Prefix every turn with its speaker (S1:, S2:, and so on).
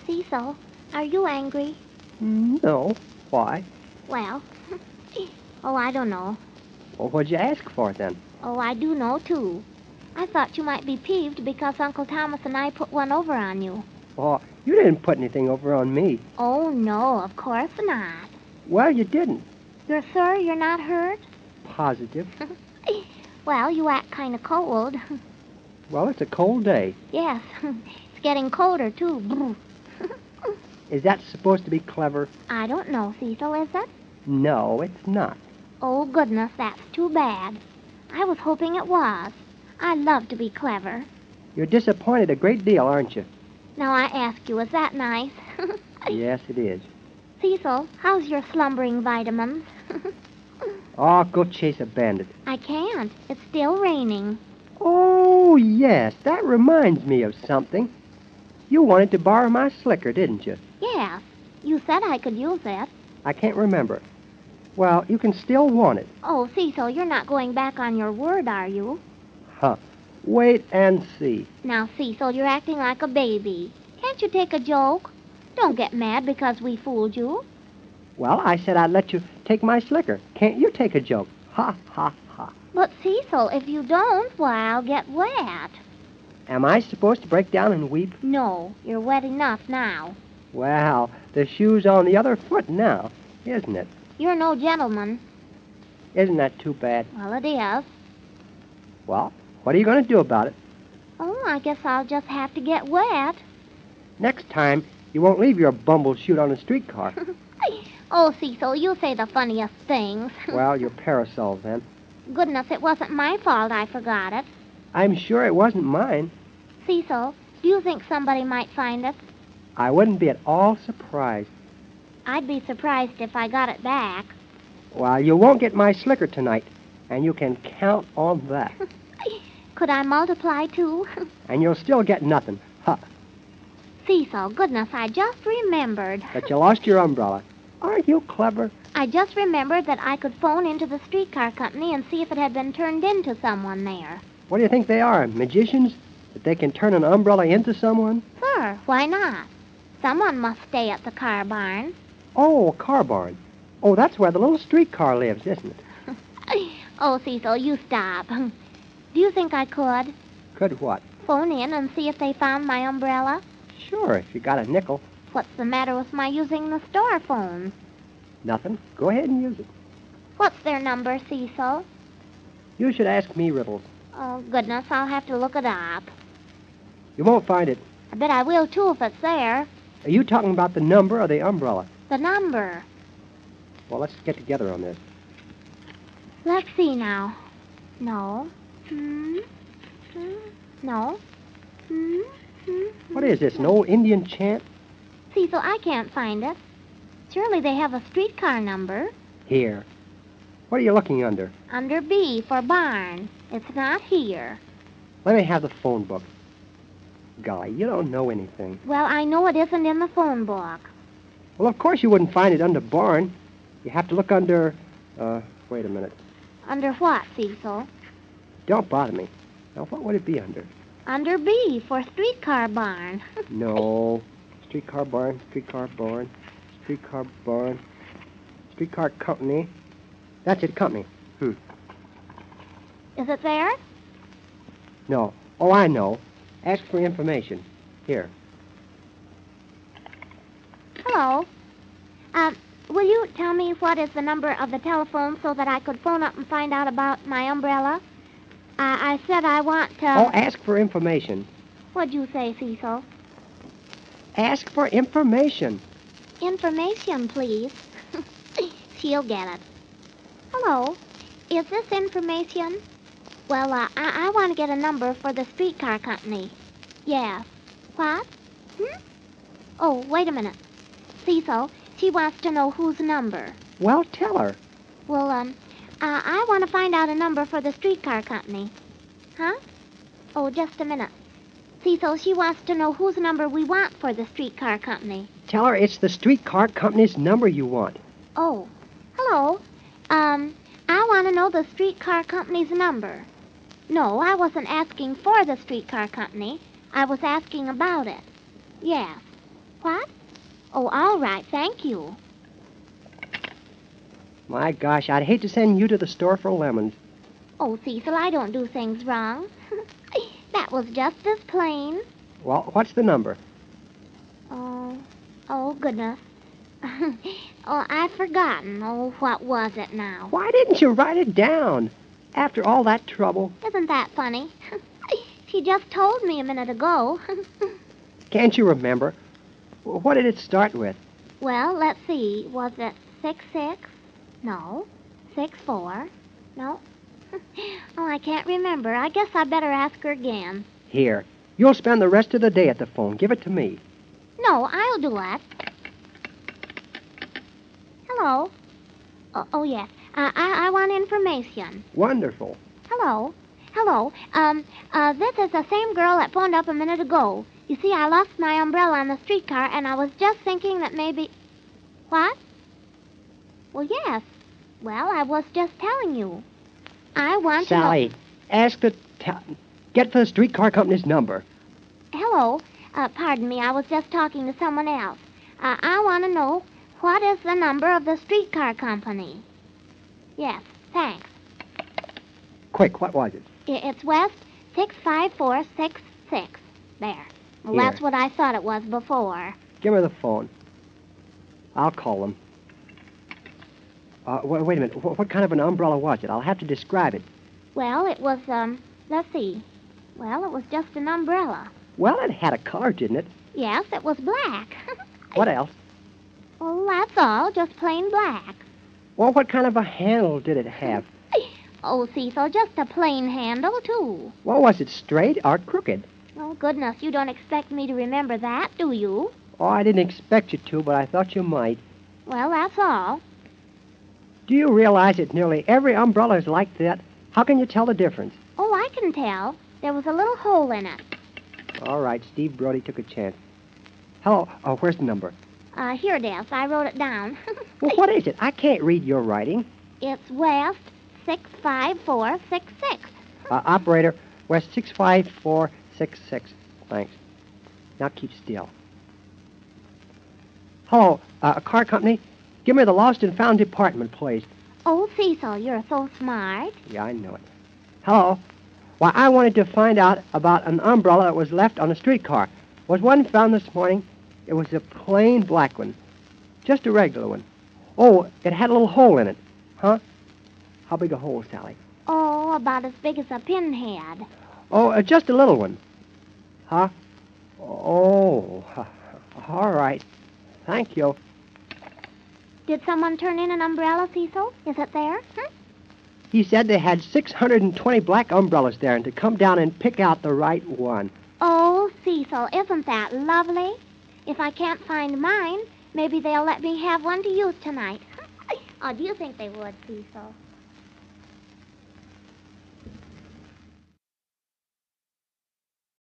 S1: Cecil, are you angry?
S2: No. Why?
S1: Well, oh, I don't know.
S2: Well, what'd you ask for then?
S1: Oh, I do know, too. I thought you might be peeved because Uncle Thomas and I put one over on you.
S2: Oh, you didn't put anything over on me.
S1: Oh, no, of course not.
S2: Well, you didn't.
S1: You're sure you're not hurt?
S2: Positive.
S1: Well, you act kind of cold.
S2: Well, it's a cold day.
S1: Yes, it's getting colder, too.
S2: Is that supposed to be clever?
S1: I don't know, Cecil, is it?
S2: No, it's not.
S1: Oh, goodness, that's too bad. I was hoping it was. I love to be clever.
S2: You're disappointed a great deal, aren't you?
S1: Now I ask you, is that nice?
S2: Yes, it is.
S1: Cecil, how's your slumbering vitamins?
S2: Oh, go chase a bandit.
S1: I can't. It's still raining.
S2: Oh, yes, that reminds me of something. You wanted to borrow my slicker, didn't you?
S1: Yes, you said I could use it.
S2: I can't remember. Well, you can still want it.
S1: Oh, Cecil, you're not going back on your word, are you?
S2: Huh. Wait and see.
S1: Now, Cecil, you're acting like a baby. Can't you take a joke? Don't get mad because we fooled you.
S2: Well, I said I'd let you take my slicker. Can't you take a joke? Ha, ha, ha.
S1: But, Cecil, if you don't, why, I'll get wet.
S2: Am I supposed to break down and weep?
S1: No, you're wet enough now.
S2: Well, the shoe's on the other foot now, isn't it?
S1: You're no gentleman.
S2: Isn't that too bad?
S1: Well, it is.
S2: Well, what are you going to do about it?
S1: Oh, I guess I'll just have to get wet.
S2: Next time, you won't leave your bumble chute on a streetcar.
S1: Oh, Cecil, you say the funniest things.
S2: Well, your parasol, then.
S1: Goodness, it wasn't my fault I forgot it.
S2: I'm sure it wasn't mine.
S1: Cecil, do you think somebody might find it?
S2: I wouldn't be at all surprised.
S1: I'd be surprised if I got it back.
S2: Well, you won't get my slicker tonight, and you can count on that.
S1: Could I multiply, too?
S2: And you'll still get nothing. Ha!
S1: Cecil, goodness, I just remembered.
S2: But you lost your umbrella. Aren't you clever?
S1: I just remembered that I could phone into the streetcar company and see if it had been turned into someone there.
S2: What do you think they are, magicians? That they can turn an umbrella into someone?
S1: Sure, why not? Someone must stay at the car barn.
S2: Oh, a car barn. Oh, that's where the little streetcar lives, isn't it?
S1: Oh, Cecil, you stop. Do you think I could
S2: Could what?
S1: phone in and see if they found my umbrella?
S2: Sure, if you got a nickel.
S1: What's the matter with my using the store phone?
S2: Nothing. Go ahead and use it.
S1: What's their number, Cecil?
S2: You should ask me riddles.
S1: Oh, goodness, I'll have to look it up.
S2: You won't find it.
S1: I bet I will, too, if it's there.
S2: Are you talking about the number or the umbrella?
S1: The number.
S2: Well, let's get together on this.
S1: Let's see now. No. No.
S2: What is this, an old Indian chant?
S1: Cecil, I can't find it. Surely they have a streetcar number.
S2: Here. What are you looking under?
S1: Under B for barn. It's not here.
S2: Let me have the phone book. Golly, you don't know anything.
S1: Well, I know it isn't in the phone book.
S2: Well, of course you wouldn't find it under barn. You have to look under, wait a minute.
S1: Under what, Cecil?
S2: Don't bother me. Now, what would it be under?
S1: Under B for streetcar barn.
S2: No. Streetcar barn, streetcar barn, streetcar barn, streetcar company. That's it, company.
S1: Is it there?
S2: No. Oh, I know. Ask for information. Here.
S1: Hello. Will you tell me what is the number of the telephone so that I could phone up and find out about my umbrella? I said I want to...
S2: Oh, ask for information.
S1: What'd you say, Cecil?
S2: Ask for information.
S1: Information, please. She'll get it. Hello. Is this information? Well, I want to get a number for the streetcar company. Yes. What? Oh, wait a minute. Cecil, she wants to know whose number.
S2: Well, tell her.
S1: Well, I want to find out a number for the streetcar company. Huh? Oh, just a minute. Cecil, she wants to know whose number we want for the streetcar company.
S2: Tell her it's the streetcar company's number you want.
S1: Oh, hello. I want to know the streetcar company's number. No, I wasn't asking for the streetcar company. I was asking about it. Yes. What? Oh, all right, thank you.
S2: My gosh, I'd hate to send you to the store for lemons.
S1: Oh, Cecil, I don't do things wrong. That was just as plain.
S2: Well, what's the number?
S1: Oh, goodness. Oh, I've forgotten. Oh, what was it now?
S2: Why didn't you write it down? After all that trouble.
S1: Isn't that funny? She just told me a minute ago.
S2: Can't you remember? What did it start with?
S1: Well, let's see. Was it 6-6? No. 6-4? No. Oh, I can't remember. I guess I better ask her again.
S2: Here. You'll spend the rest of the day at the phone. Give it to me.
S1: No, I'll do it. Hello. Oh yes. I want information.
S2: Wonderful.
S1: Hello. Hello. This is the same girl that phoned up a minute ago. You see, I lost my umbrella on the streetcar, and I was just thinking that maybe... What? Well, yes. Well, I was just telling you. I want
S2: Sally, ask the... Get the streetcar company's number.
S1: Hello. Pardon me, I was just talking to someone else. I want to know, what is the number of the streetcar company? Yes, thanks.
S2: Quick, what was it?
S1: It's West 65466. There. Well,
S2: Here.
S1: that's what I thought it was before.
S2: Give her the phone. I'll call them. Wait a minute. What kind of an umbrella was it? I'll have to describe it.
S1: Well, it was, let's see. Well, it was just an umbrella.
S2: Well, it had a color, didn't it?
S1: Yes, it was black.
S2: What else?
S1: Well, that's all, just plain black.
S2: Well, what kind of a handle did it have?
S1: Oh, Cecil, just a plain handle, too.
S2: Well, was it straight or crooked?
S1: Oh, goodness, you don't expect me to remember that, do you?
S2: Oh, I didn't expect you to, but I thought you might.
S1: Well, that's all.
S2: Do you realize that nearly every umbrella is like that? How can you tell the difference?
S1: Oh, I can tell. There was a little hole in it.
S2: All right, Steve Brody took a chance. Hello. Oh, where's the number?
S1: Here it is. I wrote it down.
S2: Well, what is it? I can't read your writing.
S1: It's West 65466.
S2: Operator, West 65466. Thanks. Now keep still. Hello, a car company? Give me the lost and found department, please.
S1: Oh, Cecil, you're so smart.
S2: Yeah, I know it. Hello. Why, I wanted to find out about an umbrella that was left on a streetcar. Was one found this morning? It was a plain black one. Just a regular one. Oh, it had a little hole in it. Huh? How big a hole, Sally?
S1: Oh, about as big as a pinhead.
S2: Oh, just a little one. Huh? Oh, all right. Thank you.
S1: Did someone turn in an umbrella, Cecil? Is it there?
S2: He said they had 620 black umbrellas there and to come down and pick out the right one.
S1: Oh, Cecil, isn't that lovely? If I can't find mine, maybe they'll let me have one to use tonight. Oh, do you think they would, Cecil?